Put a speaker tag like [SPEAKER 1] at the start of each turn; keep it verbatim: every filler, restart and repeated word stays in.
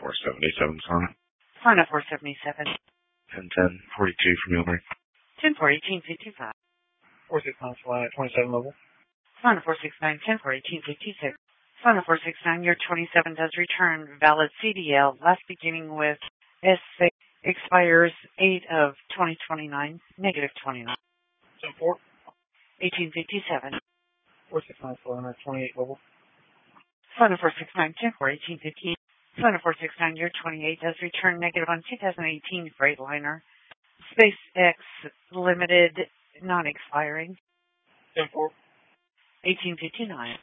[SPEAKER 1] four seventy-seven, Sonic.
[SPEAKER 2] Final four seventy-seven.
[SPEAKER 1] ten ten forty-two from Millbury.
[SPEAKER 2] ten four eighteen fifty-five.
[SPEAKER 3] four six nine flight, twenty-seven level.
[SPEAKER 2] Final four six nine, ten four eighteen fifty-six. Final four six nine, your twenty-seven does return. Valid C D L, last beginning with S six, expires eight of twenty twenty-nine, negative twenty-nine.
[SPEAKER 3] ten four.
[SPEAKER 2] eighteen fifty-seven.
[SPEAKER 3] four six nine flight, twenty-eight level.
[SPEAKER 2] Final four six nine, ten four eighteen fifty-eight. Final four six nine, your twenty-eight does return negative on two thousand eighteen Freightliner. SpaceX Limited, non-expiring.
[SPEAKER 3] ten four.
[SPEAKER 2] eighteen fifty-nine.